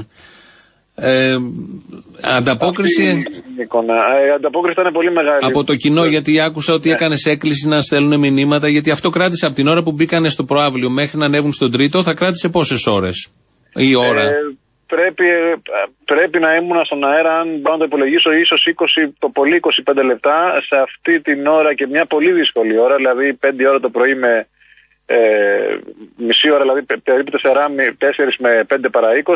[SPEAKER 2] Ανταπόκριση.
[SPEAKER 16] Ανταπόκριση ήταν πολύ μεγάλη.
[SPEAKER 2] Από το κοινό, γιατί άκουσα ότι έκανες έκκληση να στέλνουν μηνύματα, γιατί αυτό κράτησε από την ώρα που μπήκανε στο προαύλιο μέχρι να ανέβουν στον τρίτο, θα κράτησε πόσες ώρες η ώρα?
[SPEAKER 16] Πρέπει να ήμουν στον αέρα, αν μπορώ να το υπολογίσω, ίσως 20, το πολύ 25 λεπτά σε αυτή την ώρα και μια πολύ δύσκολη ώρα, δηλαδή 5 ώρα το πρωί με μισή ώρα, δηλαδή περίπου 4 με 5 παρά 20.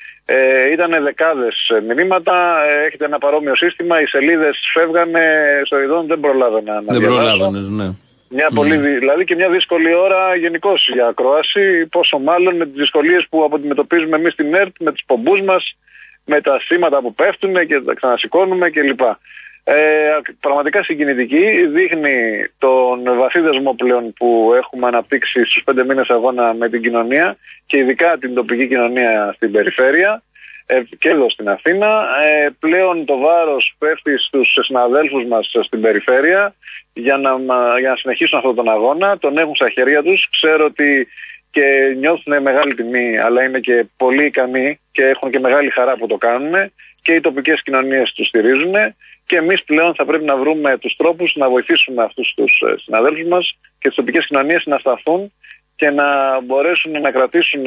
[SPEAKER 16] Ήταν δεκάδες μηνύματα, έχετε ένα παρόμοιο σύστημα, οι σελίδες φεύγανε στο ειδών, δεν προλάβαινα να διαβάσω.
[SPEAKER 2] Δεν προλάβαινες, ναι.
[SPEAKER 16] Μια πολύ, δηλαδή και μια δύσκολη ώρα γενικώς για ακρόαση, πόσο μάλλον με τις δυσκολίες που αντιμετωπίζουμε εμείς στην ΕΡΤ, με τους πομπούς μας, με τα σήματα που πέφτουν και τα ξανασηκώνουμε κλπ. Πραγματικά συγκινητική, δείχνει τον βαθύ δεσμό πλέον που έχουμε αναπτύξει στους 5 μήνες αγώνα με την κοινωνία και ειδικά την τοπική κοινωνία στην περιφέρεια και εδώ στην Αθήνα. Πλέον το βάρος πέφτει στους συναδέλφους μας στην περιφέρεια για να συνεχίσουν αυτόν τον αγώνα. Τον έχουν στα χέρια τους, ξέρω ότι και νιώθουν μεγάλη τιμή, αλλά είναι και πολύ ικανοί και έχουν και μεγάλη χαρά που το κάνουν και οι τοπικές κοινωνίες τους στηρίζουν. Και εμείς πλέον θα πρέπει να βρούμε τους τρόπους να βοηθήσουμε αυτούς τους συναδέλφους μας και τις τοπικές κοινωνίες να σταθούν και να μπορέσουν να κρατήσουν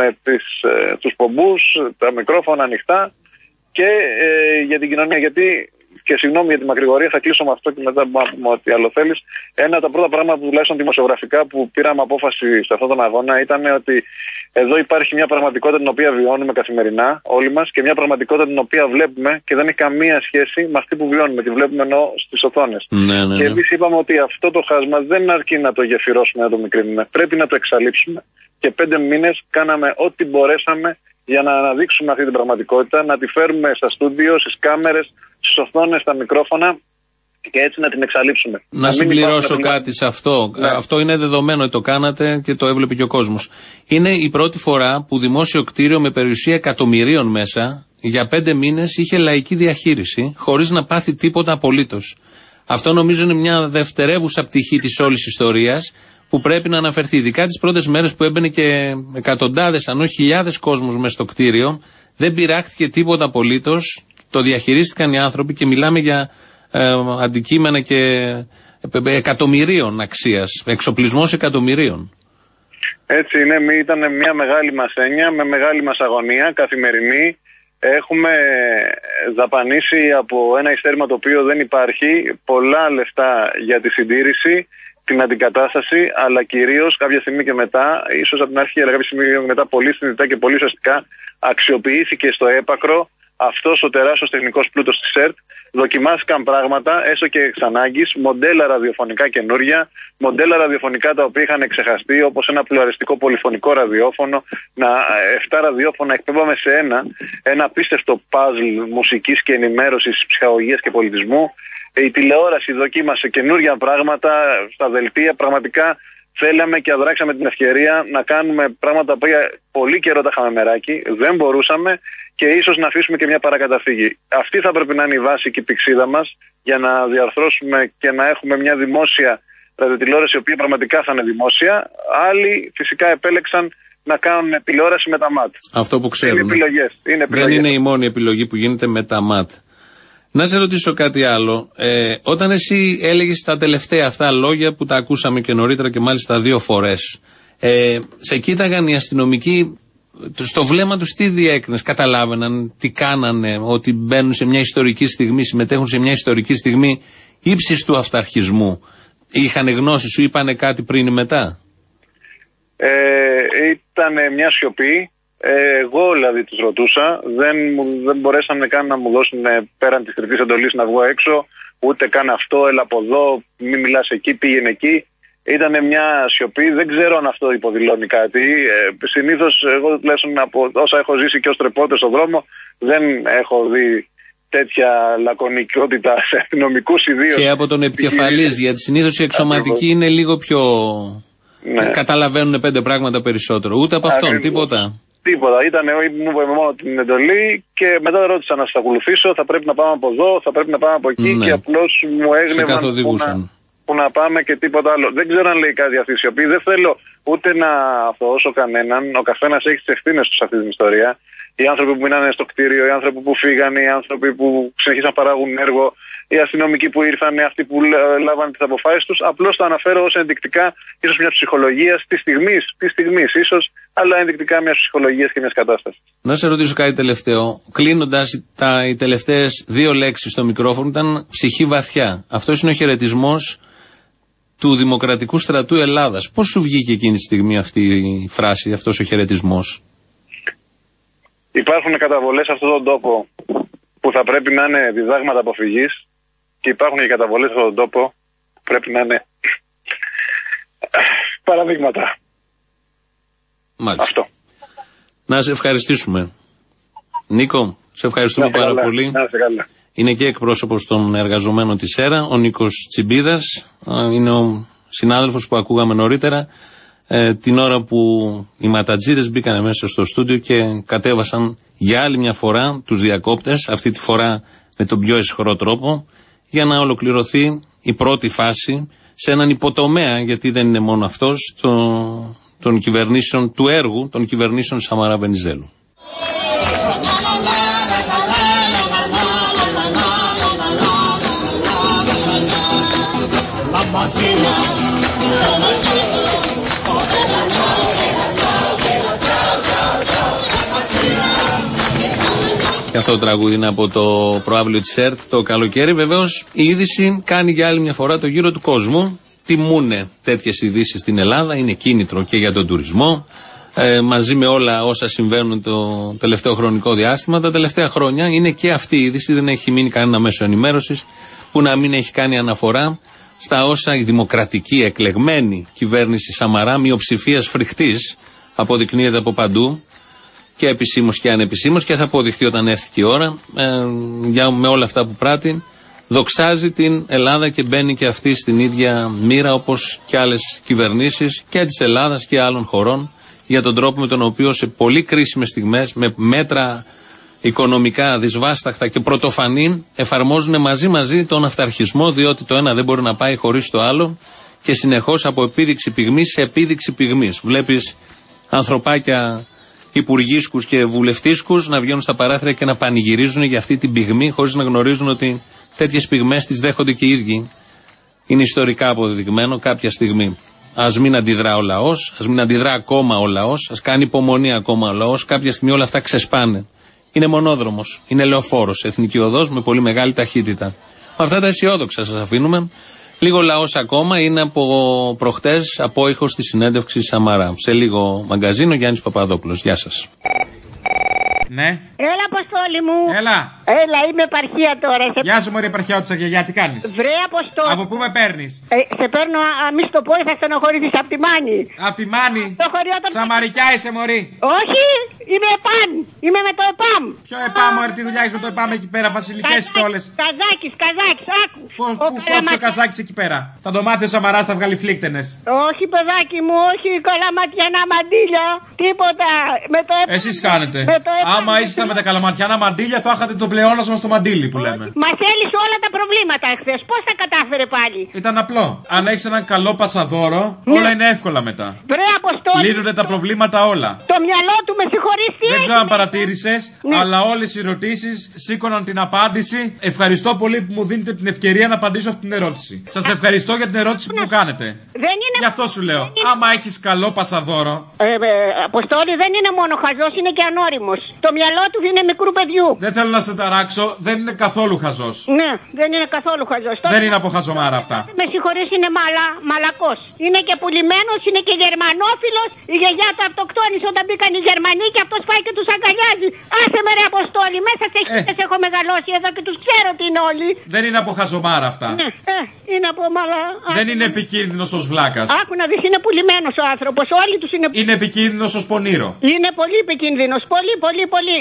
[SPEAKER 16] τους πομπούς, τα μικρόφωνα ανοιχτά και για την κοινωνία. Γιατί, και συγγνώμη για τη μακρηγορία, θα κλείσω με αυτό και μετά πούμε ό,τι άλλο θέλεις. Ένα από τα πρώτα πράγματα, τουλάχιστον δημοσιογραφικά, που πήραμε απόφαση σε αυτόν τον αγώνα ήταν ότι εδώ υπάρχει μια πραγματικότητα την οποία βιώνουμε καθημερινά όλοι μας και μια πραγματικότητα την οποία βλέπουμε και δεν έχει καμία σχέση με αυτή που βιώνουμε. Τη βλέπουμε ενώ στις οθόνες.
[SPEAKER 2] Ναι.
[SPEAKER 16] Και εμείς είπαμε ότι αυτό το χάσμα δεν αρκεί να το γεφυρώσουμε, να το μικρύνουμε. Πρέπει να το εξαλείψουμε. Και 5 μήνες κάναμε ό,τι μπορέσαμε για να αναδείξουμε αυτή την πραγματικότητα, να τη φέρουμε στα στούντιο, στις κάμερες, στις οθόνες, στα μικρόφωνα και έτσι να την εξαλείψουμε.
[SPEAKER 2] Να συμπληρώσω κάτι σε αυτό. Ναι. Αυτό είναι δεδομένο, το κάνατε και το έβλεπε και ο κόσμος. Είναι η πρώτη φορά που δημόσιο κτίριο με περιουσία εκατομμυρίων μέσα για 5 μήνες είχε λαϊκή διαχείριση χωρίς να πάθει τίποτα απολύτως. Αυτό νομίζω είναι μια δευτερεύουσα πτυχή της όλης ιστορίας που πρέπει να αναφερθεί. Ειδικά τις πρώτες μέρες που έμπαινε και εκατοντάδες, αν όχι χιλιάδες κόσμος μέσα στο κτίριο, δεν πειράχτηκε τίποτα απολύτως. Το διαχειρίστηκαν οι άνθρωποι και μιλάμε για αντικείμενα και εκατομμυρίων αξίας, εξοπλισμός εκατομμυρίων.
[SPEAKER 16] Έτσι είναι, ήταν μια μεγάλη μας έννοια, με μεγάλη μας αγωνία καθημερινή. Έχουμε δαπανίσει από ένα ειστέρημα το οποίο δεν υπάρχει πολλά λεφτά για τη συντήρηση, την αντικατάσταση, αλλά κυρίως κάποια στιγμή και μετά, ίσως από την αρχή, αλλά κάποια στιγμή και μετά, πολύ συνειδητά και πολύ ουσιαστικά αξιοποιήθηκε στο έπακρο αυτός ο τεράστιος τεχνικός πλούτος της ΕΡΤ. Δοκιμάστηκαν πράγματα, έστω και εξ ανάγκης, μοντέλα ραδιοφωνικά καινούρια, μοντέλα ραδιοφωνικά τα οποία είχαν ξεχαστεί, όπως ένα πλουραλιστικό πολυφωνικό ραδιόφωνο, 7 ραδιόφωνα εκπέμπαμε σε ένα απίστευτο παζλ μουσικής και ενημέρωσης, ψυχαγωγίας και πολιτισμού. Η τηλεόραση δοκίμασε καινούρια πράγματα στα δελτία, πραγματικά θέλαμε και αδράξαμε την ευκαιρία να κάνουμε πράγματα που πολύ καιρό τα είχαμε μεράκι, δεν μπορούσαμε και ίσως να αφήσουμε και μια παρακαταφύγη. Αυτή θα πρέπει να είναι η βάση και η πηξίδα μας για να διαρθρώσουμε και να έχουμε μια δημόσια ραδιοτηλεόραση, η οποία πραγματικά θα είναι δημόσια. Άλλοι φυσικά επέλεξαν να κάνουν τηλεόραση με τα ΜΑΤ.
[SPEAKER 2] Αυτό που ξέρουν.
[SPEAKER 16] Είναι επιλογές.
[SPEAKER 2] Δεν είναι η μόνη επιλογή που γίνεται με τα ΜΑΤ. Να σε ρωτήσω κάτι άλλο. Όταν εσύ έλεγες τα τελευταία αυτά λόγια που τα ακούσαμε και νωρίτερα και μάλιστα 2 φορές, σε κοίταγαν οι αστυνομικοί στο βλέμμα τους, τι διέκρινες, καταλάβαιναν τι κάνανε, ότι μπαίνουν σε μια ιστορική στιγμή, συμμετέχουν σε μια ιστορική στιγμή ύψης του αυταρχισμού? Είχαν γνώση, σου είπανε κάτι πριν ή μετά?
[SPEAKER 16] Ήταν μια σιωπή. Εγώ δηλαδή τους ρωτούσα, δεν μπορέσανε καν να μου δώσουν πέραν της κριτής εντολής να βγω έξω, ούτε καν αυτό, έλα από εδώ, μη μιλάς εκεί, πήγαινε εκεί. Ήταν μια σιωπή, δεν ξέρω αν αυτό υποδηλώνει κάτι. Συνήθως εγώ τουλάχιστον από όσα έχω ζήσει και ως τρεπότες στον δρόμο, δεν έχω δει τέτοια λακωνικότητα σε αστυνομικούς ιδίως.
[SPEAKER 2] Και από τον επικεφαλής, γιατί συνήθως οι εξωματικοί είναι λίγο πιο... Ναι. Καταλαβαίνουν 5 πράγματα περισσότερο. Ούτε από αυτόν, τίποτα.
[SPEAKER 16] Τίποτα. Μου είπε μόνο την εντολή και μετά ρώτησα να σας ακολουθήσω. Θα πρέπει να πάμε από εδώ, θα πρέπει να πάμε από εκεί. Ναι. Και απλώς μου έγνευαν που να πάμε και τίποτα άλλο. Δεν ξέρω αν λέει κάτι αυτή η σιωπή. Δεν θέλω ούτε να αθωώσω κανέναν. Ο καθένας έχει τις ευθύνες του σε αυτή την ιστορία. Οι άνθρωποι που μείνανε στο κτίριο, οι άνθρωποι που φύγανε, οι άνθρωποι που συνεχίσαν να παράγουν έργο, οι αστυνομικοί που ήρθαν, αυτοί που λάβανε τις αποφάσεις τους. Απλώς το αναφέρω ως ενδεικτικά ίσως μια ψυχολογία τη στιγμή ίσως, αλλά ενδεικτικά μια ψυχολογία και μια κατάσταση.
[SPEAKER 2] Να σε ρωτήσω κάτι τελευταίο. Κλείνοντας, οι τελευταίες 2 λέξεις στο μικρόφωνο ήταν ψυχή βαθιά. Αυτός είναι ο χαιρετισμός του Δημοκρατικού Στρατού Ελλάδας. Πώς σου βγήκε εκείνη τη στιγμή αυτή η φράση, αυτός ο χαιρετισμός?
[SPEAKER 16] Υπάρχουν καταβολές σε αυτόν τον τόπο που θα πρέπει να είναι διδάγματα αποφυγής και υπάρχουν και καταβολές σε αυτόν τον τόπο που πρέπει να είναι παραδείγματα.
[SPEAKER 2] Μάλιστα.
[SPEAKER 16] Αυτό.
[SPEAKER 2] Να σε ευχαριστήσουμε. Νίκο, σε ευχαριστούμε πάρα πολύ. Είναι και εκπρόσωπος των εργαζομένων της ΕΡΑ, ο Νίκος Τσιμπίδας, είναι ο συνάδελφος που ακούγαμε νωρίτερα, την ώρα που οι ματατζίδες μπήκαν μέσα στο στούντιο και κατέβασαν για άλλη μια φορά τους διακόπτες, αυτή τη φορά με τον πιο αισχρό τρόπο, για να ολοκληρωθεί η πρώτη φάση σε έναν υποτομέα, γιατί δεν είναι μόνο αυτός, των κυβερνήσεων του έργου, των κυβερνήσεων Σαμαρά Βενιζέλου. Και αυτό το τραγούδι είναι από το προαύλιο της ΕΡΤ το καλοκαίρι. Βεβαίως η είδηση κάνει για άλλη μια φορά το γύρο του κόσμου. Τιμούνε τέτοιες ειδήσεις στην Ελλάδα, είναι κίνητρο και για τον τουρισμό. Μαζί με όλα όσα συμβαίνουν το τελευταίο χρονικό διάστημα, τα τελευταία χρόνια είναι και αυτή η είδηση. Δεν έχει μείνει κανένα μέσο ενημέρωσης που να μην έχει κάνει αναφορά στα όσα η δημοκρατική εκλεγμένη κυβέρνηση Σαμαρά, μειοψηφίας φρικτής, αποδεικνύεται από παντού, και επισήμως και ανεπισήμως, και θα αποδειχθεί όταν έρθει και η ώρα, με όλα αυτά που πράττει, δοξάζει την Ελλάδα και μπαίνει και αυτή στην ίδια μοίρα όπως και άλλες κυβερνήσεις και της Ελλάδας και άλλων χωρών, για τον τρόπο με τον οποίο σε πολύ κρίσιμες στιγμές, με μέτρα οικονομικά δυσβάσταχτα και πρωτοφανή, εφαρμόζουν μαζί τον αυταρχισμό, διότι το ένα δεν μπορεί να πάει χωρίς το άλλο και συνεχώς από επίδειξη πυγμής σε επίδειξη πυγμής. Βλέπεις ανθρωπάκια υπουργίσκους και βουλευτίσκους να βγαίνουν στα παράθυρα και να πανηγυρίζουν για αυτή την πυγμή, χωρίς να γνωρίζουν ότι τέτοιες πυγμές τις δέχονται και οι ίδιοι. Είναι ιστορικά αποδεδειγμένο κάποια στιγμή. Ας μην αντιδρά ο λαός, ας μην αντιδρά ακόμα ο λαός, ας κάνει υπομονή ακόμα ο λαός. Κάποια στιγμή όλα αυτά ξεσπάνε. Είναι μονόδρομος, είναι λεωφόρος, εθνική οδός με πολύ μεγάλη ταχύτητα. Με αυτά τα αισιόδοξα σας αφήνουμε. Λίγο λαός ακόμα, είναι από προχτές απόϊχος στη συνέντευξη Σαμαρά. Σε λίγο μαγκαζίνο, Γιάννης Παπαδόπουλος. Γεια σας.
[SPEAKER 12] Ναι.
[SPEAKER 17] Έλα, Αποστόλη μου.
[SPEAKER 12] Έλα.
[SPEAKER 17] Έλα, είμαι επαρχία τώρα.
[SPEAKER 12] Γεια σου, μωρή επαρχιώτησα, γιαγιά, τι κάνεις?
[SPEAKER 17] Βρε, Αποστόλη.
[SPEAKER 12] Από πού με παίρνεις?
[SPEAKER 17] Σε παίρνω, μη στο πω, θα στενοχωρηθείς, από τη Μάνη.
[SPEAKER 12] Από τη Μάνη.
[SPEAKER 17] Το χωριό των...
[SPEAKER 12] Σαμαρικιά είσαι, μωρή.
[SPEAKER 17] Όχι, Είμαι ΕΠΑΜ. Είμαι με το ΕΠΑΜ.
[SPEAKER 12] Ποιο ΕΠΑΜ, τι δουλειά έχεις με το ΕΠΑΜ εκεί πέρα, βασιλικές στόλες.
[SPEAKER 17] Καζάκης, άκου.
[SPEAKER 12] Πού το Καζάκης εκεί πέρα. Θα το μάθει ο Σαμαράς, θα βγάλει φλίκτενες.
[SPEAKER 17] Όχι, παιδάκι μου, όχι καλαματιανά μαντίλια. Τίποτα. Με το ΕΠΑΜ.
[SPEAKER 12] Εσείς κάνετε. Άμα ήσασταν με τα καλαματιανά μαντίλια, θα είχατε το πλεόνασμα στο μαντίλι που λέμε.
[SPEAKER 17] Μας έλυσε όλα τα προβλήματα εχθές. Πώς τα κατάφερε πάλι.
[SPEAKER 12] Ήταν απλό. Αν έχεις έναν καλό πασαδόρο, όλα είναι εύκολα μετά. Λύνονται τα προβλήματα όλα.
[SPEAKER 17] Το μυαλό του με συγχωρείς.
[SPEAKER 12] Δεν ξέρω αν παρατήρησες, αλλά όλες οι ερωτήσεις σήκωναν την απάντηση. Ευχαριστώ πολύ που μου δίνετε την ευκαιρία να απαντήσω αυτή την ερώτηση. Σας ευχαριστώ για την ερώτηση που μου κάνετε. Γι' αυτό σου λέω. Άμα έχεις καλό πασαδόρο.
[SPEAKER 17] Αποστόλη, δεν είναι μόνο χαζός, είναι και ανώριμος. Το μυαλό του είναι μικρού παιδιού.
[SPEAKER 12] Δεν θέλω να σε ταράξω, δεν είναι καθόλου χαζός.
[SPEAKER 17] Ναι, δεν είναι καθόλου χαζός.
[SPEAKER 12] Δεν είναι από χαζομάρα αυτά.
[SPEAKER 17] Με συγχωρείς, είναι μαλακός. Είναι και πουλημένος, είναι και γερμανόφιλος. Η γιαγιά του αυτοκτόνησε όταν μπήκαν οι Γερμανοί και αυτός πάει και τους αγκαλιάζει. Άσε με ρε Αποστόλη, μέσα σε χίλιες έχω μεγαλώσει εδώ και τους ξέρω τι είναι όλοι.
[SPEAKER 12] Δεν είναι από χαζομάρα αυτά.
[SPEAKER 17] Ναι, είναι από
[SPEAKER 12] Δεν είναι επικίνδυνος ως βλάκας.
[SPEAKER 17] Άκου να δεις, είναι πουλημένος ο άνθρωπος. Όλοι τους είναι.
[SPEAKER 12] Είναι επικίνδυνος ως πονήρο.
[SPEAKER 17] Είναι πολύ επικίνδυνος. Πολύ.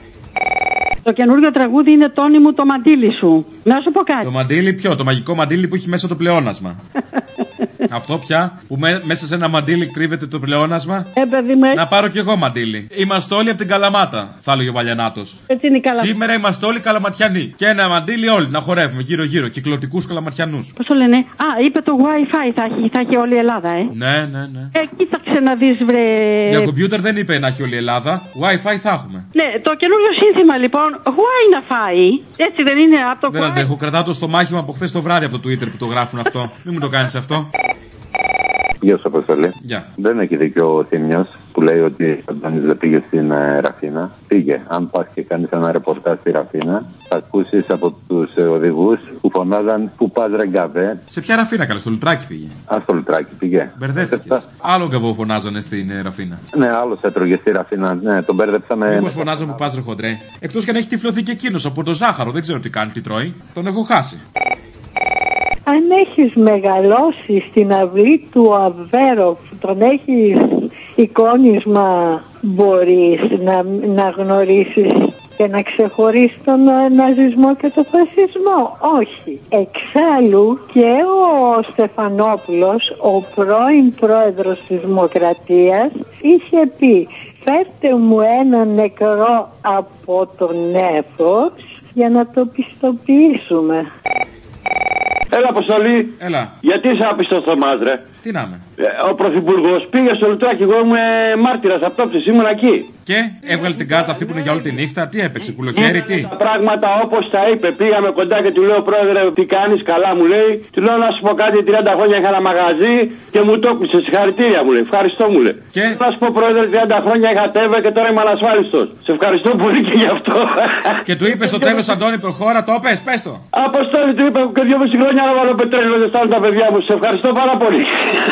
[SPEAKER 18] Το καινούργιο τραγούδι είναι «Τόνι μου το μαντίλι σου». Να σου πω κάτι.
[SPEAKER 12] Το μαντίλι ποιο, το μαγικό μαντίλι που έχει μέσα το πλεόνασμα. Αυτό πια, που μέσα σε ένα μαντίλι κρύβεται το πλεόνασμα.
[SPEAKER 18] Παιδί μου,
[SPEAKER 12] να πάρω κι εγώ μαντίλι. Είμαστε όλοι από την Καλαμάτα, θα έλεγε ο Βαλιανάτος.
[SPEAKER 18] Έτσι είναι η Καλαμάτα.
[SPEAKER 12] Σήμερα είμαστε όλοι καλαματιανοί. Και ένα μαντίλι όλοι να χορεύουμε γύρω-γύρω, κυκλωτικούς καλαματιανούς.
[SPEAKER 18] Πώς το λένε, είπε το Wi-Fi θα έχει όλη η Ελλάδα,
[SPEAKER 12] Ναι.
[SPEAKER 18] Κοίταξε να δεις, βρε.
[SPEAKER 12] Για κομπιούτερ δεν είπε να έχει όλη η Ελλάδα. Wi-Fi θα έχουμε.
[SPEAKER 18] Ναι, το καινούργιο σύνθημα λοιπόν, Why να φάει. Έτσι δεν είναι από το
[SPEAKER 12] Δεν αντέχω, κρατάω το στο μάχημα από χθες το βράδυ από το Twitter που το γράφουν αυτό. Μην μου το κάνεις αυτό.
[SPEAKER 19] Γεια σου, Αποστολή. Δεν έχει δίκιο ο Θήμιος που λέει ότι ο Αντώνης δεν πήγε στην Ραφίνα. Πήγε. Αν πας και κάνεις ένα ρεπορτάζ στη Ραφίνα, θα ακούσεις από τους οδηγούς που φωνάζαν «Πού πας ρε γκαβέ».
[SPEAKER 12] Σε ποια Ραφίνα, καλά, στο Λουτράκι πήγε.
[SPEAKER 19] Στο Λουτράκι πήγε.
[SPEAKER 12] Μπερδεύτηκες. Άλλο γκαβό φωνάζανε στην Ραφίνα.
[SPEAKER 19] Ναι, άλλος έτρωγε στη Ραφίνα. Ναι, τον μπέρδεψαμε.
[SPEAKER 12] Μήπως φωνάζαν «Πού πας ρε χοντρέ». Εκτός και αν έχει τυφλωθεί και εκείνος από το ζάχαρο, δεν ξέρω τι κάνει, τι τρώει. Τον έχω χάσει.
[SPEAKER 20] Αν έχεις μεγαλώσει στην αυλή του Αβέροφ, τον έχεις εικόνισμα, μπορείς να γνωρίσεις και να ξεχωρίσεις τον ναζισμό και τον φασισμό. Όχι. Εξάλλου και ο Στεφανόπουλος, ο πρώην πρόεδρος της Δημοκρατίας, είχε πει «Φέρτε μου ένα νεκρό από τον Νέφος για να το πιστοποιήσουμε».
[SPEAKER 21] Έλα, Αποστολή.
[SPEAKER 12] Έλα.
[SPEAKER 21] Γιατί είσαι άπιστος στο μάζρε.
[SPEAKER 12] Τι να είμαι.
[SPEAKER 21] Ο Πρωθυπουργός πήγε στο Λουτράκι. Εγώ ήμουν μάρτυρας απτόψης, ήμουν εκεί.
[SPEAKER 12] Και έβγαλε την κάρτα αυτή που είναι για όλη τη νύχτα. Τι έπαιξε, κουλοχέρι, τι.
[SPEAKER 21] Τα πράγματα όπως τα είπε. Πήγαμε κοντά και του λέω, Πρόεδρε, τι κάνεις, καλά μου λέει. Του λέω να σου πω κάτι, 30 χρόνια είχα ένα μαγαζί και μου το έκλεισε. Συγχαρητήρια μου λέει. Ευχαριστώ μου λέει.
[SPEAKER 12] Και
[SPEAKER 21] να σου πω, Πρόεδρε, 30 χρόνια είχα τέβε και τώρα είμαι ανασφάλιστος. Σε ευχαριστώ πολύ και γι' αυτό.
[SPEAKER 12] Και του είπε στο τέλος, Αντώνη, προχώρα, το πες το.
[SPEAKER 21] Αποστόλη, του είπα και 2,5 χρόνια να βάλω πετρέλαιο, δεν στάλουν τα παιδιά μου. Σε ευχαριστώ πάρα πολύ.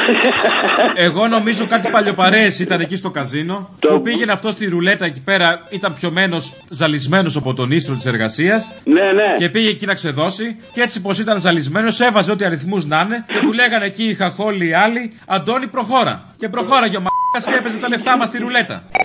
[SPEAKER 12] Εγώ νομίζω κάτι παλιοπαρέες ήταν εκεί στο καζίνο. Που πήγαινε αυτό στη ρουλέτα εκεί πέρα, ήταν πιωμένος, ζαλισμένος από τον ίστρο της εργασίας.
[SPEAKER 21] Ναι.
[SPEAKER 12] Και πήγε εκεί να ξεδώσει. Και έτσι πως ήταν ζαλισμένος, έβαζε ό,τι αριθμούς να είναι. Και του λέγανε εκεί οι χαχόλοι οι άλλοι, Αντώνη, προχώρα. Και προχώραγε ο μ***ας και έπαιζε τα λεφτά μας στη ρουλέτα.